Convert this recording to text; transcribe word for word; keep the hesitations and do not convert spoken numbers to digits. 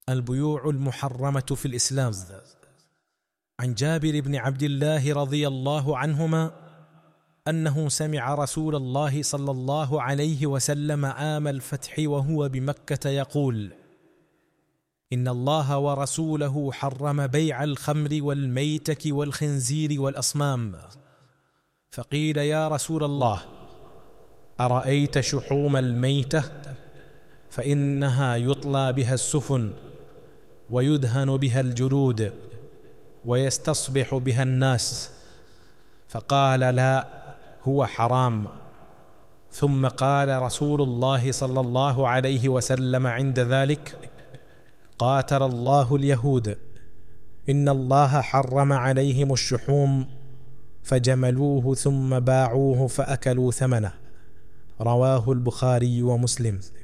البيوع المحرمة في الإسلام. عن جابر بن عبد الله رضي الله عنهما أنه سمع رسول الله صلى الله عليه وسلم عام الفتح وهو بمكة يقول: إن الله ورسوله حرم بيع الخمر والميتة والخنزير والأصنام. فقيل: يا رسول الله، أرأيت شحوم الميتة؟ فإنها يطلى بها السفن ويدهن بها الجلود ويستصبح بها الناس. فقال: لا، هو حرام. ثم قال رسول الله صلى الله عليه وسلم عند ذلك: قاتل الله اليهود، إن الله حرم عليهم الشحوم فجملوه ثم باعوه فأكلوا ثمنه. رواه البخاري ومسلم.